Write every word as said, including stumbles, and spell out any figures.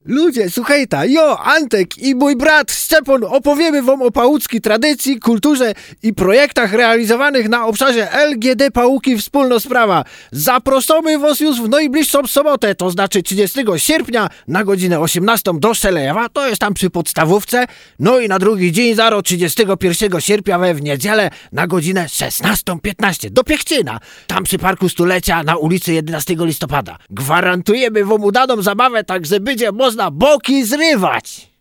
Ludzie, słuchajta, jo, Antek i mój brat Szczepon opowiemy wam o pałuckiej tradycji, kulturze i projektach realizowanych na obszarze L G D Pałuki Wspólna Sprawa. Zapraszamy was już w najbliższą sobotę, to znaczy trzydziestego sierpnia na godzinę osiemnastą do Szelejewa, to jest tam przy podstawówce, no i na drugi dzień zaro trzydziestego pierwszego sierpnia we w niedzielę na godzinę szesnastą piętnaście do Piechczyna, tam przy Parku Stulecia na ulicy jedenastego listopada. Gwarantujemy wam udaną zabawę, tak że będzie można boki zrywać.